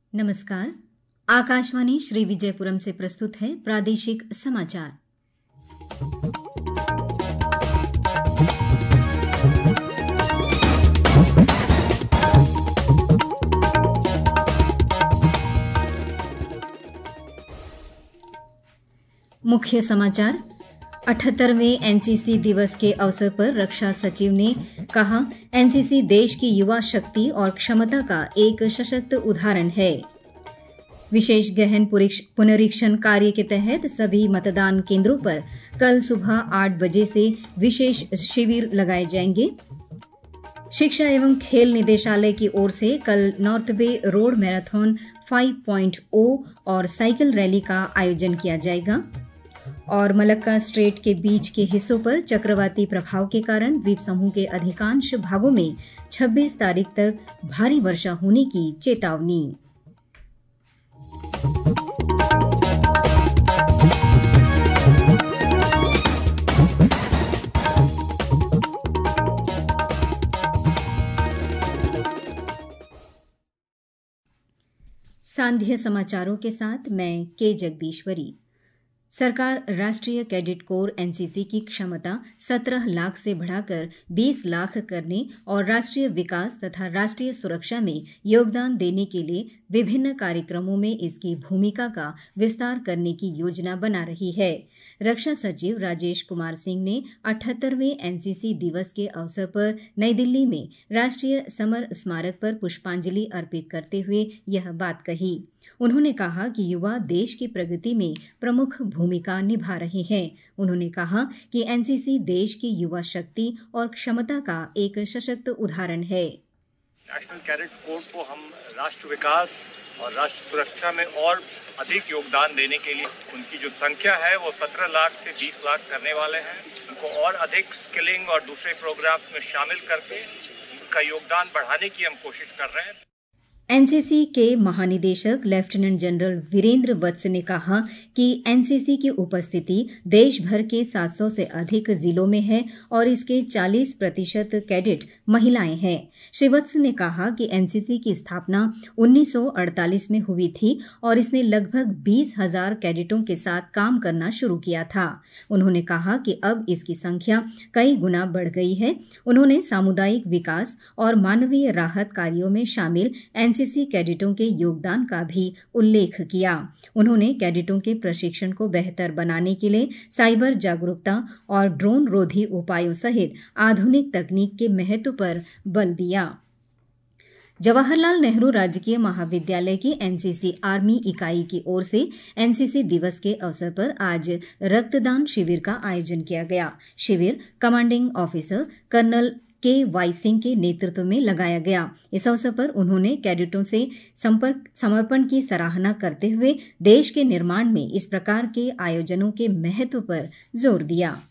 नमस्कार। आकाशवाणी श्री विजयपुरम से प्रस्तुत है प्रादेशिक समाचार। मुख्य समाचार। 78वें एनसीसी दिवस के अवसर पर रक्षा सचिव ने कहा, एनसीसी देश की युवा शक्ति और क्षमता का एक सशक्त उदाहरण है। विशेष गहन पुनरीक्षण कार्य के तहत सभी मतदान केंद्रों पर कल सुबह 8 बजे से विशेष शिविर लगाए जाएंगे। शिक्षा एवं खेल निदेशालय की ओर से कल नॉर्थ बे रोड मैराथन 5.0 और साइकिल रैली का आयोजन किया जाएगा। और मलक्का स्ट्रेट के बीच के हिस्सों पर चक्रवाती प्रभाव के कारण द्वीप समूह के अधिकांश भागों में 26 तारीख तक भारी वर्षा होने की चेतावनी। सांध्य समाचारों के साथ मैं के जगदीश्वरी। सरकार राष्ट्रीय कैडेट कोर एनसीसी की क्षमता 17 लाख से बढ़ाकर 20 लाख करने और राष्ट्रीय विकास तथा राष्ट्रीय सुरक्षा में योगदान देने के लिए विभिन्न कार्यक्रमों में इसकी भूमिका का विस्तार करने की योजना बना रही है। रक्षा सचिव राजेश कुमार सिंह ने 78वें एनसीसी दिवस के अवसर पर नई दिल्ली में राष्ट्रीय समर स्मारक पर पुष्पांजलि अर्पित करते हुए यह बात कही। उन्होंने कहा कि युवा देश की प्रगति में प्रमुख भूमिका निभा रहे हैं। उन्होंने कहा कि एनसीसी देश की युवा शक्ति और क्षमता का एक सशक्त उदाहरण है। नेशनल कैडेट कोर को हम राष्ट्र विकास और राष्ट्र सुरक्षा में और अधिक योगदान देने के लिए उनकी जो संख्या है वो 17 लाख से 20 लाख करने वाले हैं। उनको और अधिक स्किलिंग और दूसरे प्रोग्राम्स में शामिल करके उनका योगदान बढ़ाने की हम कोशिश कर रहे हैं। एनसीसी के महानिदेशक लेफ्टिनेंट जनरल वीरेंद्र वत्स ने कहा कि एनसीसी की उपस्थिति देश भर के 700 से अधिक जिलों में है और इसके 40% कैडेट महिलाएं हैं। श्री वत्स ने कहा कि एनसीसी की स्थापना 1948 में हुई थी और इसने लगभग 20,000 कैडेटों के साथ काम करना शुरू किया था। उन्होंने कहा कि अब इसकी संख्या कई गुना बढ़ गई है। उन्होंने सामुदायिक विकास और मानवीय राहत कार्यों में शामिल एनसीसी कैडेटों के योगदान का भी उल्लेख किया। उन्होंने कैडेटों के प्रशिक्षण को बेहतर बनाने के लिए साइबर जागरूकता और ड्रोन रोधी उपायों सहित आधुनिक तकनीक के महत्व पर बल दिया। जवाहरलाल नेहरू राजकीय महाविद्यालय की एनसीसी आर्मी इकाई की ओर से एनसीसी दिवस के अवसर पर आज रक्तदान शिविर का आयोजन किया गया। शिविर commanding officer colonel K Y. Singh के नेतृत्व में लगाया गया। इस अवसर पर उन्होंने कैडेटों से समर्पण की सराहना करते हुए देश के निर्माण में इस प्रकार के आयोजनों के महत्व पर जोर दिया।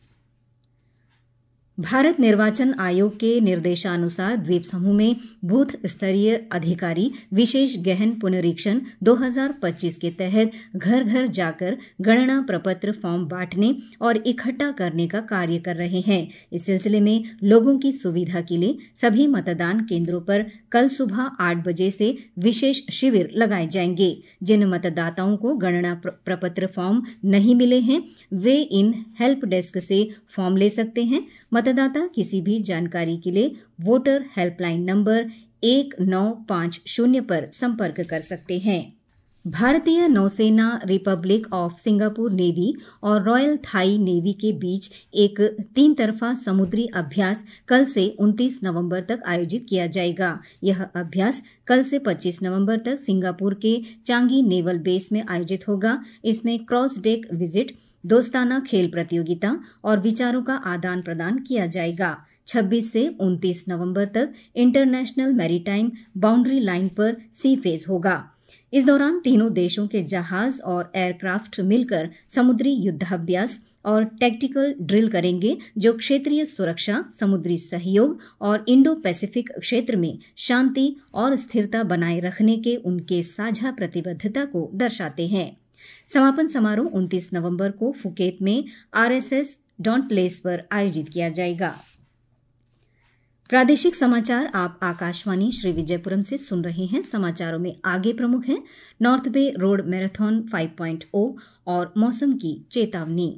भारत निर्वाचन आयोग के निर्देशानुसार द्वीप समूह में बूथ स्तरीय अधिकारी विशेष गहन पुनरीक्षण 2025 के तहत घर घर जाकर गणना प्रपत्र फॉर्म बांटने और इकट्ठा करने का कार्य कर रहे हैं। इस सिलसिले में लोगों की सुविधा के लिए सभी मतदान केंद्रों पर कल सुबह 8 बजे से विशेष शिविर लगाए जाएंगे। जिन मतदाताओं को गणना प्रपत्र फॉर्म नहीं मिले हैं वे इन हेल्प डेस्क से फॉर्म ले सकते हैं। मतदाता किसी भी जानकारी के लिए वोटर हेल्पलाइन नंबर 1950 पर संपर्क कर सकते हैं। भारतीय नौसेना, रिपब्लिक ऑफ सिंगापुर नेवी और रॉयल थाई नेवी के बीच एक 3 तरफा समुद्री अभ्यास कल से 29 नवंबर तक आयोजित किया जाएगा। यह अभ्यास कल से 25 नवंबर तक सिंगापुर के चांगी नेवल बेस में आयोजित होगा। इसमें क्रॉस डेक विजिट, दोस्ताना खेल प्रतियोगिता और विचारों का आदान प्रदान किया जाएगा। 26 से 29 नवंबर तक इंटरनेशनल मैरीटाइम बाउंड्री लाइन पर सी फेज होगा। इस दौरान तीनों देशों के जहाज और एयरक्राफ्ट मिलकर समुद्री युद्धाभ्यास और टैक्टिकल ड्रिल करेंगे, जो क्षेत्रीय सुरक्षा, समुद्री सहयोग और इंडो पैसिफिक क्षेत्र में शांति और स्थिरता बनाए रखने के उनके साझा प्रतिबद्धता को दर्शाते हैं। समापन समारोह 29 नवंबर को फुकेत में आरएसएस डॉन्टलेस पर आयोजित किया जाएगा। प्रादेशिक समाचार आप आकाशवाणी श्री विजयपुरम से सुन रहे हैं। समाचारों में आगे प्रमुख हैं नॉर्थ बे रोड मैराथन 5.0 और मौसम की चेतावनी।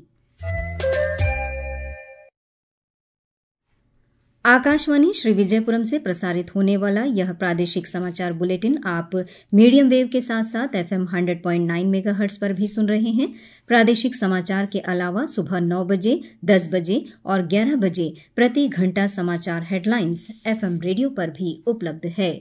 आकाशवाणी श्री विजयपुरम से प्रसारित होने वाला यह प्रादेशिक समाचार बुलेटिन आप मीडियम वेव के साथ साथ FM 100.9 मेगाहर्ट्ज पर भी सुन रहे हैं। प्रादेशिक समाचार के अलावा सुबह 9 बजे, 10 बजे और 11 बजे प्रति घंटा समाचार हेडलाइंस FM रेडियो पर भी उपलब्ध है।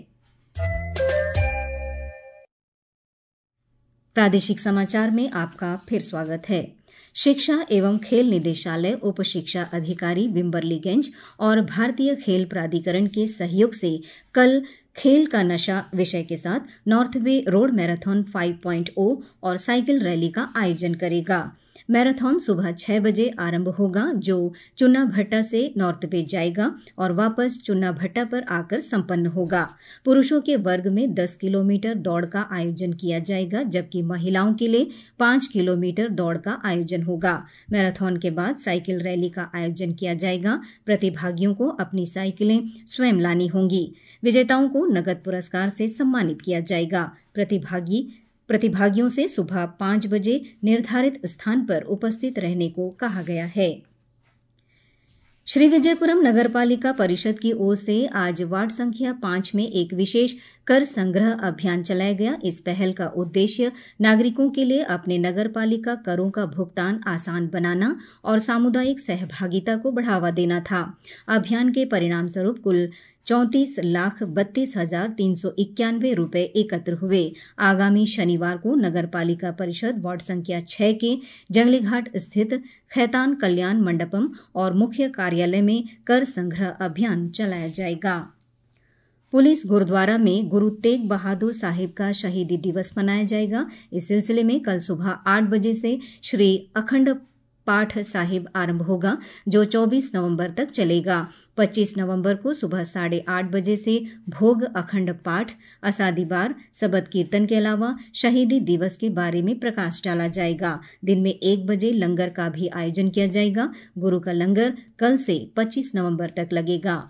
प्रादेशिक समाचार में आपका फिर स्वागत है। शिक्षा एवं खेल निदेशालय, उप शिक्षा अधिकारी विम्बरलीगंज और भारतीय खेल प्राधिकरण के सहयोग से कल खेल का नशा विषय के साथ नॉर्थ बे रोड मैराथन 5.0 और साइकिल रैली का आयोजन करेगा। मैराथन सुबह 6 बजे आरंभ होगा, जो चुन्ना भट्टा से नॉर्थ बे जाएगा और वापस चुन्ना भट्टा पर आकर संपन्न होगा। पुरुषों के वर्ग में 10 किलोमीटर दौड़ का आयोजन किया जाएगा, जबकि महिलाओं के लिए 5 किलोमीटर दौड़ का आयोजन होगा। मैराथन के बाद साइकिल रैली का आयोजन किया जाएगा। प्रतिभागियों को अपनी साइकिलें स्वयं लानी होंगी। विजेताओं को नगद पुरस्कार से सम्मानित किया जाएगा। प्रतिभागियों से सुबह 5 बजे निर्धारित स्थान पर उपस्थित रहने को कहा गया है। श्री विजयपुरम नगरपालिका परिषद की ओर से आज वार्ड संख्या 5 में एक विशेष कर संग्रह अभियान चलाया गया। इस पहल का उद्देश्य नागरिकों के लिए अपने नगरपालिका करों का भुगतान आसान बनाना और सामुदायिक सहभागिता को बढ़ावा देना था। अभियान के परिणाम स्वरूप कुल 34,32,391 रुपए एकत्र हुए। आगामी शनिवार को नगरपालिका परिषद वार्ड संख्या 6 के जंगलीघाट स्थित खैतान कल्याण मंडपम और मुख्य कार्यालय में कर संग्रह अभियान चलाया जाएगा। पुलिस गुरुद्वारा में गुरु तेग बहादुर साहिब का शहीदी दिवस मनाया जाएगा। इस सिलसिले में कल सुबह 8 बजे से श्री अखंड पाठ साहिब आरंभ होगा, जो 24 नवंबर तक चलेगा। 25 नवंबर को सुबह 8:30 बजे से भोग अखंड पाठ, असादीबार, सबद कीर्तन के अलावा शहीदी दिवस के बारे में प्रकाश डाला जाएगा। दिन में 1 बजे लंगर का भी आयोजन किया जाएगा। गुरु का लंगर कल से 25 नवंबर तक लगेगा।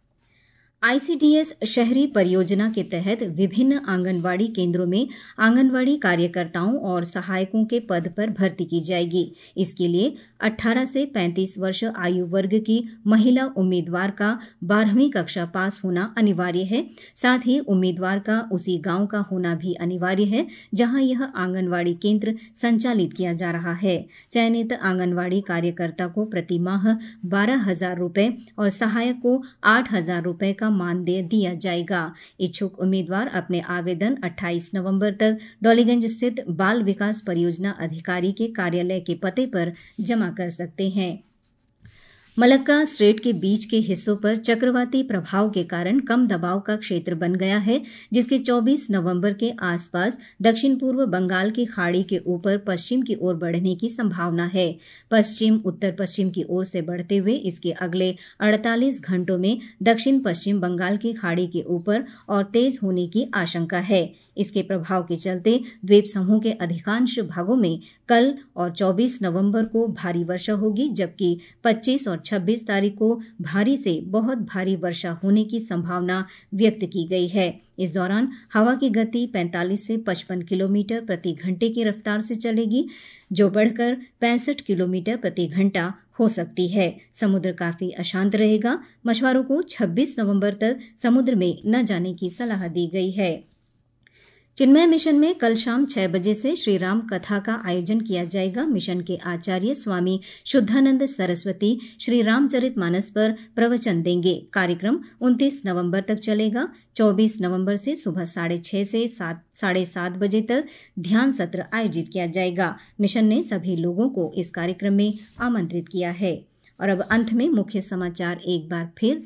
ICDS शहरी परियोजना के तहत विभिन्न आंगनवाड़ी केंद्रों में आंगनवाड़ी कार्यकर्ताओं और सहायकों के पद पर भर्ती की जाएगी। इसके लिए 18 से 35 वर्ष आयु वर्ग की महिला उम्मीदवार का 12वीं कक्षा पास होना अनिवार्य है। साथ ही उम्मीदवार का उसी गांव का होना भी अनिवार्य है जहां यह आंगनवाड़ी केंद्र संचालित किया जा रहा है। चयनित आंगनवाड़ी कार्यकर्ता को प्रति माह 12,000 रुपए और सहायक को 8,000 रुपए का मानदेय दिया जाएगा। इच्छुक उम्मीदवार अपने आवेदन 28 नवंबर तक डॉलीगंज स्थित बाल विकास परियोजना अधिकारी के कार्यालय के पते पर जमा कर सकते हैं। मलक्का स्ट्रेट के बीच के हिस्सों पर चक्रवाती प्रभाव के कारण कम दबाव का क्षेत्र बन गया है, जिसके 24 नवंबर के आसपास दक्षिण पूर्व बंगाल की खाड़ी के ऊपर पश्चिम की ओर बढ़ने की संभावना है। पश्चिम उत्तर पश्चिम की ओर से बढ़ते हुए इसके अगले 48 घंटों में दक्षिण पश्चिम बंगाल की खाड़ी के ऊपर और तेज होने की आशंका है। इसके प्रभाव के चलते द्वीप समूह के अधिकांश भागों में कल और 24 नवंबर को भारी वर्षा होगी, जबकि 25 और 26 तारीख को भारी से बहुत भारी वर्षा होने की संभावना व्यक्त की गई है। इस दौरान हवा की गति 45 से 55 किलोमीटर प्रति घंटे की रफ्तार से चलेगी, जो बढ़कर 65 किलोमीटर प्रति घंटा हो सकती है। समुद्र काफी अशांत रहेगा। मछुआरों को 26 नवंबर तक समुद्र में न जाने की सलाह दी गई है। चिन्मय मिशन में कल शाम 6 बजे से श्री राम कथा का आयोजन किया जाएगा। मिशन के आचार्य स्वामी शुद्धानंद सरस्वती श्री रामचरितमानस पर प्रवचन देंगे। कार्यक्रम 29 नवंबर तक चलेगा। 24 नवंबर से सुबह 6:30 से 7:30 बजे तक ध्यान सत्र आयोजित किया जाएगा। मिशन ने सभी लोगों को इस कार्यक्रम में आमंत्रित किया है। और अब अंत में मुख्य समाचार एक बार फिर।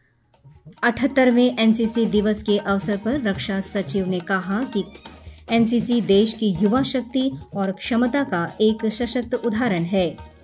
78वें एनसीसी दिवस के अवसर पर रक्षा सचिव ने कहा कि एनसीसी देश की युवा शक्ति और क्षमता का एक सशक्त उदाहरण है।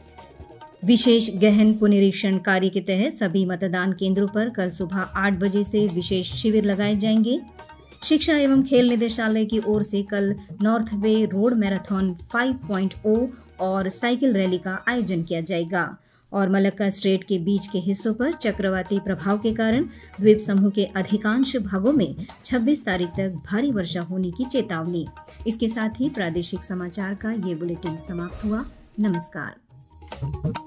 विशेष गहन पुनरीक्षण कार्य के तहत सभी मतदान केंद्रों पर कल सुबह 8 बजे से विशेष शिविर लगाए जाएंगे। शिक्षा एवं खेल निदेशालय की ओर से कल नॉर्थ बे रोड मैराथन 5.0 और साइकिल रैली का आयोजन किया जाएगा। और मलक्का स्ट्रेट के बीच के हिस्सों पर चक्रवाती प्रभाव के कारण द्वीप समूह के अधिकांश भागों में 26 तारीख तक भारी वर्षा होने की चेतावनी। इसके साथ ही प्रादेशिक समाचार का ये बुलेटिन समाप्त हुआ। नमस्कार।